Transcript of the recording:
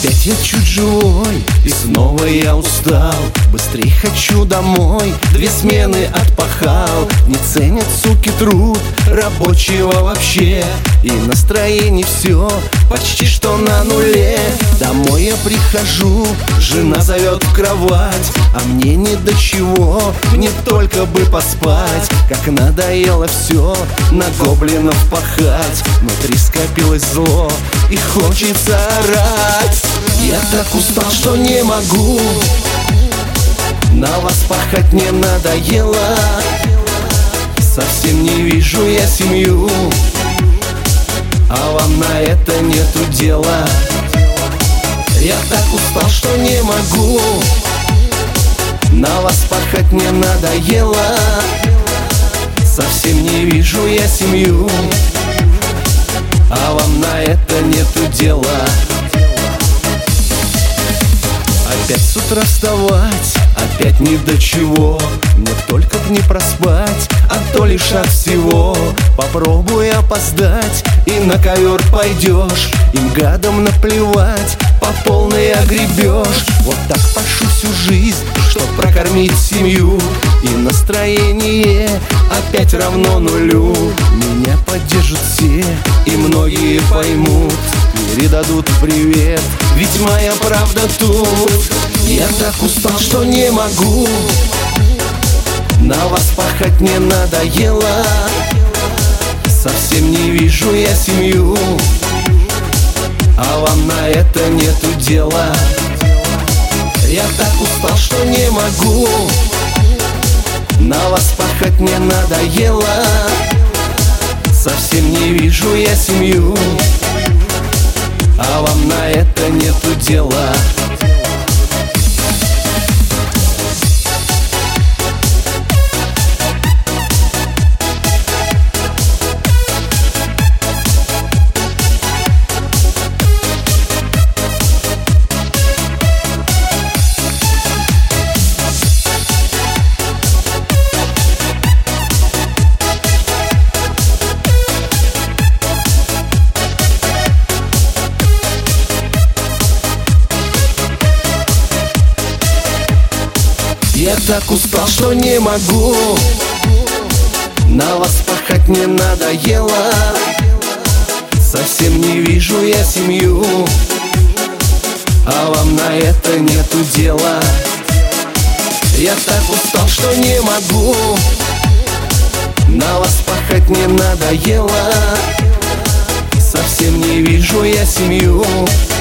Опять я чуть живой, и снова я устал. Быстрей хочу домой, 2 смены отпахал. Не ценят, суки, труд рабочего вообще. И настроение все почти что на нуле. Домой я прихожу, жена зовет в кровать, а мне не до чего, мне только бы поспать. Как надоело все на гоблинов пахать. Внутри скопилось зло и хочется орать. Я так устал, что не могу, на вас пахать мне надоело. Совсем не вижу я семью, а вам на это нету дела. Я так устал, что не могу, на вас пахать мне надоело. Совсем не вижу я семью, а вам на это нету дела. Опять с утра вставать, опять ни до чего. Мне только б не проспать, а то лишь от всего. Попробуй опоздать, и на ковер пойдешь. Им гадом наплевать, по полной огребешь. Вот так пашу всю жизнь, чтоб прокормить семью. И настроение опять равно нулю. Меня поддержат все, и многие поймут, передадут привет, ведь моя правда тут. Я так устал, что не могу, на вас пахать мне надоело. Совсем не вижу я семью, а вам на это нету дела. Я так устал, что не могу, на вас пахать мне надоело. Совсем не вижу я семью, а вам на это нету дела. Я так устал, что не могу, на вас пахать мне надоело. Совсем не вижу я семью, а вам на это нету дела. Я так устал, что не могу, на вас пахать мне надоело. Совсем не вижу я семью,